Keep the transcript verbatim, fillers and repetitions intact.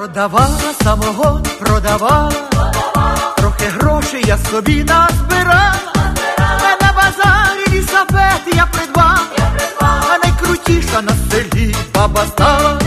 Продавала самогон, продавала, трохи грошей я собі назбирала, а на базарі лісапет я придбала, а найкрутіша на селі баба стала.